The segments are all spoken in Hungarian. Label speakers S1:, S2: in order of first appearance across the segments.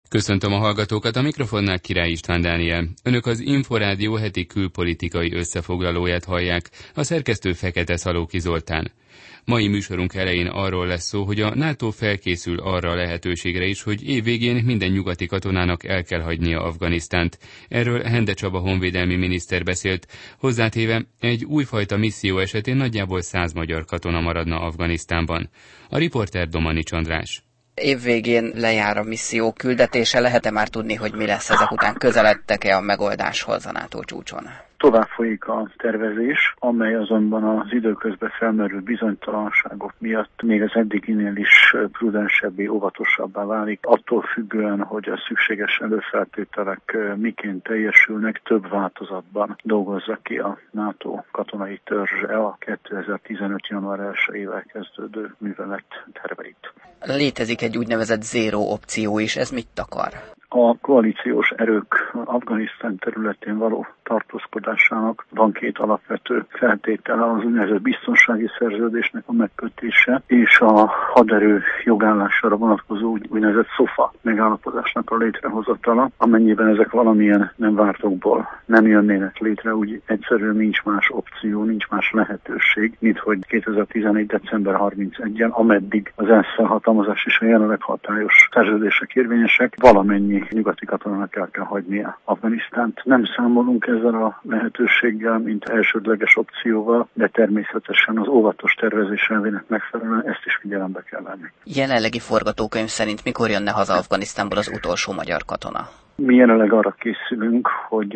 S1: Köszöntöm a hallgatókat, a mikrofonnál Király István Dániel. Önök az Inforádió heti külpolitikai összefoglalóját hallják, a szerkesztő Fekete Szalóki Zoltán. Mai műsorunk elején arról lesz szó, hogy a NATO felkészül arra a lehetőségre is, hogy év végén minden nyugati katonának el kell hagynia Afganisztánt. Erről Hende Csaba honvédelmi miniszter beszélt, hozzátéve egy újfajta misszió esetén nagyjából 100 magyar katona maradna Afganisztánban. A riporter Domanics András.
S2: Évvégén lejár a misszió küldetése, lehet-e már tudni, hogy mi lesz ezek után? Közeledtek-e a megoldáshoz a NATO csúcson?
S3: Tovább folyik a tervezés, amely azonban az időközben felmerült bizonytalanságok miatt még az eddiginél is prudensebbé, óvatosabbá válik. Attól függően, hogy a szükséges előfeltételek miként teljesülnek, több változatban dolgozza ki a NATO katonai törzse a 2015. január 1-ével kezdődő művelet terveit.
S2: Létezik egy úgynevezett zéró opció is, ez mit akar?
S3: A koalíciós erők Afganisztán területén való tartózkodásának van két alapvető feltétele, az úgynevezett biztonsági szerződésnek a megkötése és a haderő jogállására vonatkozó úgynevezett SOFA megállapodásnak a létrehozatala. Amennyiben ezek valamilyen nem vártokból nem jönnének létre, úgy egyszerűen nincs más opció, nincs más lehetőség, mint hogy 2014. december 31-en, ameddig az ENSZ felhatalmazás és a jelenleg hatályos szerződések érvényesek, valamennyi nyugati katonának el kell hagynia Afganisztánt. Nem számolunk ezzel a lehetőséggel, mint elsődleges opcióval, de természetesen az óvatos tervezés elvének megfelelően ezt is figyelembe kell venni.
S2: Jelenlegi forgatókönyv szerint mikor jönne haza Afganisztánból az utolsó magyar katona?
S3: Mi jelenleg arra készülünk, hogy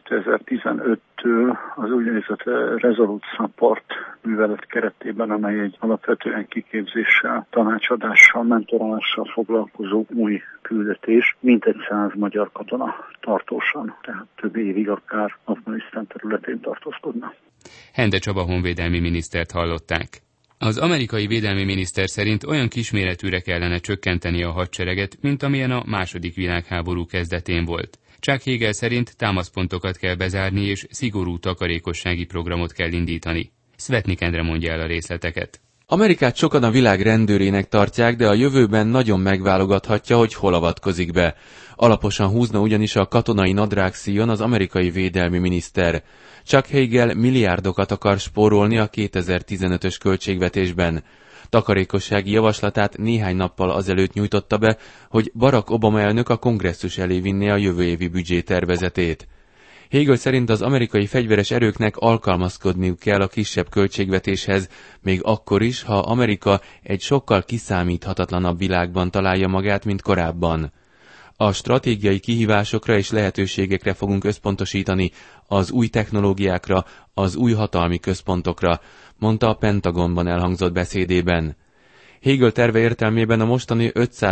S3: 2015-től az úgynevezett Resolute Support művelet keretében, amely egy alapvetően kiképzéssel, tanácsadással, mentorálással foglalkozó új küldetés, mintegy 100 magyar katona tartósan, tehát több évig akár Afganisztán területén tartózkodna.
S1: Hende Csaba honvédelmi minisztert hallották. Az amerikai védelmi miniszter szerint olyan kisméretűre kellene csökkenteni a hadsereget, mint amilyen a II. Világháború kezdetén volt. Chuck Hagel szerint támaszpontokat kell bezárni és szigorú takarékossági programot kell indítani. Szvetnik Endre mondja el a részleteket.
S4: Amerikát sokan a világ rendőrének tartják, de a jövőben nagyon megválogathatja, hogy hol avatkozik be. Alaposan húzna ugyanis a katonai nadrágszíjon az amerikai védelmi miniszter. Chuck Hagel milliárdokat akar spórolni a 2015-ös költségvetésben. Takarékossági javaslatát néhány nappal azelőtt nyújtotta be, hogy Barack Obama elnök a kongresszus elé vinné a jövő évi büdzsétervezetét. Hagel szerint az amerikai fegyveres erőknek alkalmazkodniuk kell a kisebb költségvetéshez, még akkor is, ha Amerika egy sokkal kiszámíthatatlanabb világban találja magát, mint korábban. A stratégiai kihívásokra és lehetőségekre fogunk összpontosítani, az új technológiákra, az új hatalmi központokra, mondta a Pentagonban elhangzott beszédében. Hagel terve értelmében a mostani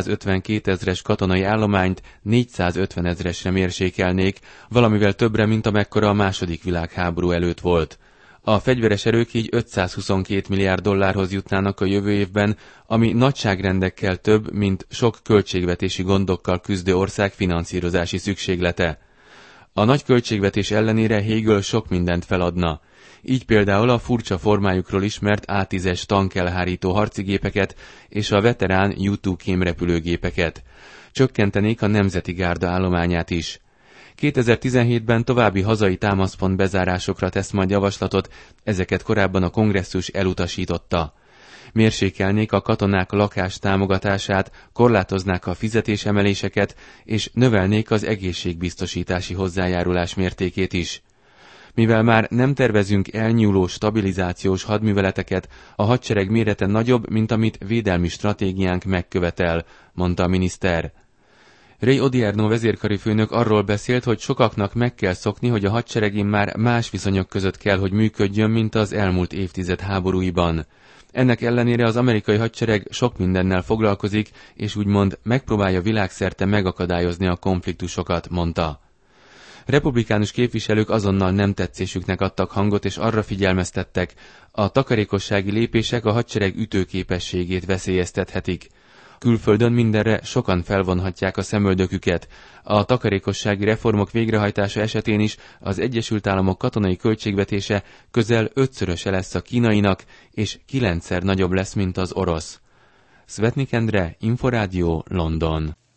S4: 552 000-es katonai állományt 450 000-esre mérsékelnék, valamivel többre, mint amekkora a II. Világháború előtt volt. A fegyveres erők így 522 milliárd dollárhoz jutnának a jövő évben, ami nagyságrendekkel több, mint sok költségvetési gondokkal küzdő ország finanszírozási szükséglete. A nagy költségvetés ellenére Hagel sok mindent feladna. Így például a furcsa formájukról ismert A-10-es tankelhárító harcigépeket és a veterán U-2 kémrepülőgépeket. Csökkentenék a Nemzeti Gárda állományát is. 2017-ben további hazai támaszpont bezárásokra tesz majd javaslatot, ezeket korábban a kongresszus elutasította. Mérsékelnék a katonák lakás támogatását, korlátoznák a fizetésemeléseket, és növelnék az egészségbiztosítási hozzájárulás mértékét is. Mivel már nem tervezünk elnyúló stabilizációs hadműveleteket, a hadsereg mérete nagyobb, mint amit védelmi stratégiánk megkövetel, mondta a miniszter. Ray Odierno vezérkari főnök arról beszélt, hogy sokaknak meg kell szokni, hogy a hadseregén már más viszonyok között kell, hogy működjön, mint az elmúlt évtized háborúiban. Ennek ellenére az amerikai hadsereg sok mindennel foglalkozik, és úgymond megpróbálja világszerte megakadályozni a konfliktusokat, mondta. Republikánus képviselők azonnal nem tetszésüknek adtak hangot, és arra figyelmeztettek, a takarékossági lépések a hadsereg ütőképességét veszélyeztethetik. Külföldön mindenre sokan felvonhatják a szemöldöküket. A takarékossági reformok végrehajtása esetén is az Egyesült Államok katonai költségvetése közel 5-szöröse lesz a kínainak, és 9-szer nagyobb lesz, mint az orosz. Szvetnik Endre, Inforádió, London.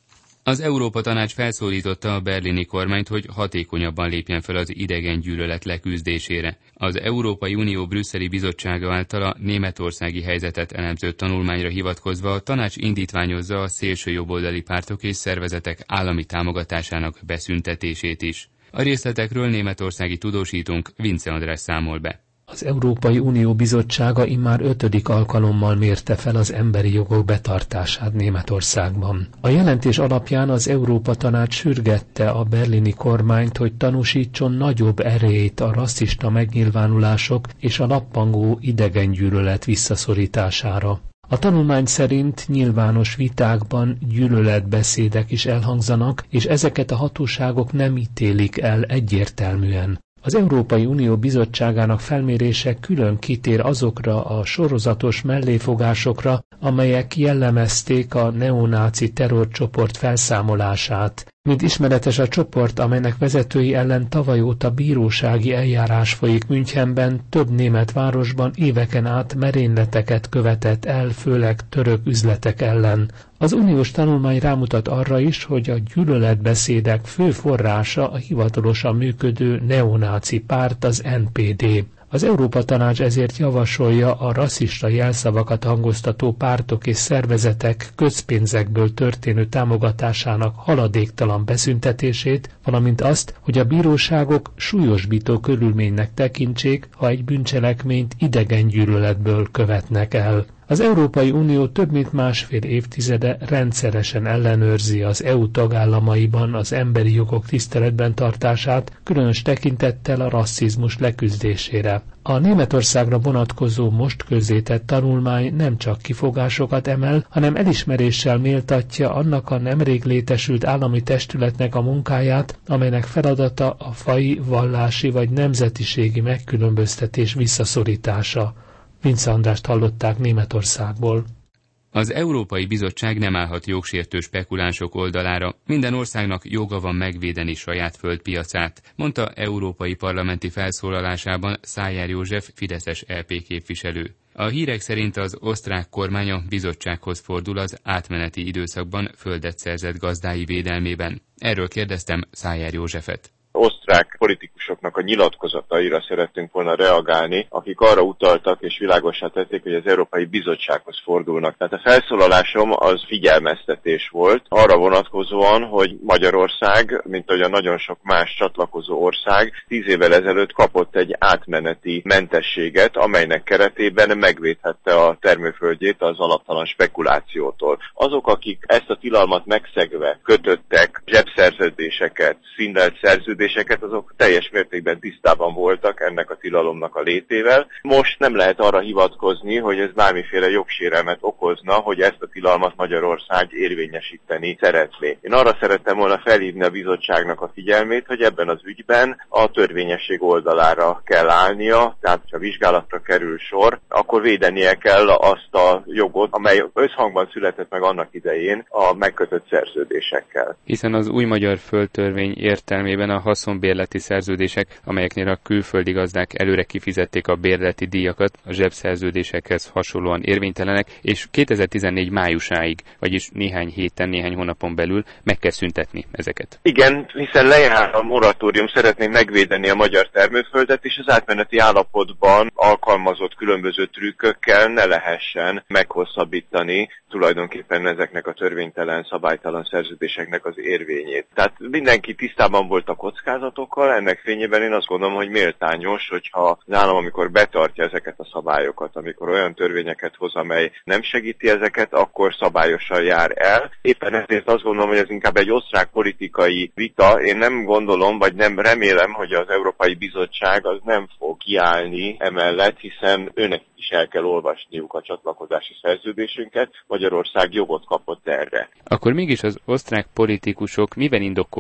S1: Az Európa Tanács felszólította a berlini kormányt, hogy hatékonyabban lépjen fel az idegengyűlölet leküzdésére. Az Európai Unió brüsszeli bizottsága által a németországi helyzetet elemző tanulmányra hivatkozva a tanács indítványozza a szélső jobboldali pártok és szervezetek állami támogatásának beszüntetését is. A részletekről németországi tudósítónk Vince András számol be.
S5: Az Európai Unió bizottsága immár 5. alkalommal mérte fel az emberi jogok betartását Németországban. A jelentés alapján az Európa Tanács sürgette a berlini kormányt, hogy tanúsítson nagyobb erélyt a rasszista megnyilvánulások és a lappangó idegengyűlölet visszaszorítására. A tanulmány szerint nyilvános vitákban gyűlöletbeszédek is elhangzanak, és ezeket a hatóságok nem ítélik el egyértelműen. Az Európai Unió bizottságának felmérése külön kitér azokra a sorozatos melléfogásokra, amelyek jellemezték a neonáci terrorcsoport felszámolását. Mint ismeretes, a csoport, amelynek vezetői ellen tavaly óta bírósági eljárás folyik Münchenben, több német városban éveken át merényleteket követett el, főleg török üzletek ellen. Az uniós tanulmány rámutat arra is, hogy a gyűlöletbeszédek fő forrása a hivatalosan működő neonáci párt, az NPD. Az Európa Tanács ezért javasolja a rasszista jelszavakat hangoztató pártok és szervezetek közpénzekből történő támogatásának haladéktalan beszüntetését, valamint azt, hogy a bíróságok súlyosbító körülménynek tekintsék, ha egy bűncselekményt idegengyűlöletből követnek el. Az Európai Unió több mint másfél évtizede rendszeresen ellenőrzi az EU tagállamaiban az emberi jogok tiszteletben tartását, különös tekintettel a rasszizmus leküzdésére. A Németországra vonatkozó most közzétett tanulmány nem csak kifogásokat emel, hanem elismeréssel méltatja annak a nemrég létesült állami testületnek a munkáját, amelynek feladata a faji, vallási vagy nemzetiségi megkülönböztetés visszaszorítása. Vince Andrást hallották Németországból.
S1: Az Európai Bizottság nem állhat jogsértő spekulánsok oldalára. Minden országnak joga van megvédeni saját földpiacát, mondta európai parlamenti felszólalásában Szájer József, fideszes EP képviselő. A hírek szerint az osztrák kormány a bizottsághoz fordul az átmeneti időszakban földet szerzett gazdái védelmében. Erről kérdeztem Szájer Józsefet.
S6: Osztrák politikusoknak a nyilatkozataira szerettünk volna reagálni, akik arra utaltak és világossá tették, hogy az Európai Bizottsághoz fordulnak. Tehát a felszólalásom az figyelmeztetés volt arra vonatkozóan, hogy Magyarország, mint ahogyan nagyon sok más csatlakozó ország, 10 évvel ezelőtt kapott egy átmeneti mentességet, amelynek keretében megvédhette a termőföldjét az alaptalan spekulációtól. Azok, akik ezt a tilalmat megszegve kötöttek zsebszerződéseket, szindelt szerződéseket, azok teljes mértékben tisztában voltak ennek a tilalomnak a létével. Most nem lehet arra hivatkozni, hogy ez bármiféle jogsérelmet okozna, hogy ezt a tilalmat Magyarország érvényesíteni szeretné. Én arra szerettem volna felhívni a bizottságnak a figyelmét, hogy ebben az ügyben a törvényesség oldalára kell állnia, tehát ha vizsgálatra kerül sor, akkor védenie kell azt a jogot, amely összhangban született meg annak idején a megkötött szerződésekkel.
S1: Hiszen az új magyar földtörvény értelmében a haszonbérleti szerződések, amelyeknél a külföldi gazdák előre kifizették a bérleti díjakat, a zsebszerződésekhez hasonlóan érvénytelenek, és 2014 májusáig, vagyis néhány héten, néhány hónapon belül meg kell szüntetni ezeket.
S6: Igen, hiszen lejár a moratórium, szeretném megvédeni a magyar termőföldet, és az átmeneti állapotban alkalmazott különböző trükkökkel ne lehessen meghosszabbítani tulajdonképpen ezeknek a törvénytelen, szabálytalan szerződéseknek az érvényét. Tehát mindenki tisztában volt a kockázatokkal, ennek fényében én azt gondolom, hogy méltányos, hogyha az állam, amikor betartja ezeket a szabályokat, amikor olyan törvényeket hoz, amely nem segíti ezeket, akkor szabályosan jár el. Éppen ezért azt gondolom, hogy ez inkább egy osztrák politikai vita. Én nem gondolom, vagy nem remélem, hogy az Európai Bizottság az nem fog kiállni emellett, hiszen őnek is el kell olvasniuk a csatlakozási szerződésünket. Magyarország jogot kapott erre.
S1: Akkor mégis az osztrák politikusok miben indokolják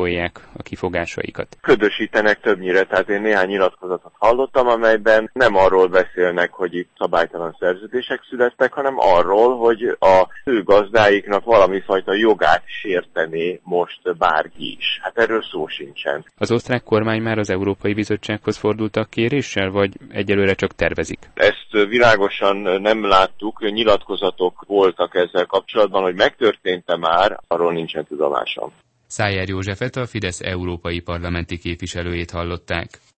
S1: gyakorolják a kifogásaikat?
S6: Ködösítenek többnyire, tehát én néhány nyilatkozatot hallottam, amelyben nem arról beszélnek, hogy itt szabálytalan szerződések születtek, hanem arról, hogy a ő gazdáiknak valami fajta jogát sértené most bárki is. Hát erről szó sincsen.
S1: Az osztrák kormány már az Európai Bizottsághoz fordultak kéréssel, vagy egyelőre csak tervezik?
S6: Ezt világosan nem láttuk, nyilatkozatok voltak ezzel kapcsolatban, hogy megtörtént-e már, arról nincsen tudomásom.
S1: Szájer Józsefet, a Fidesz európai parlamenti képviselőjét hallották.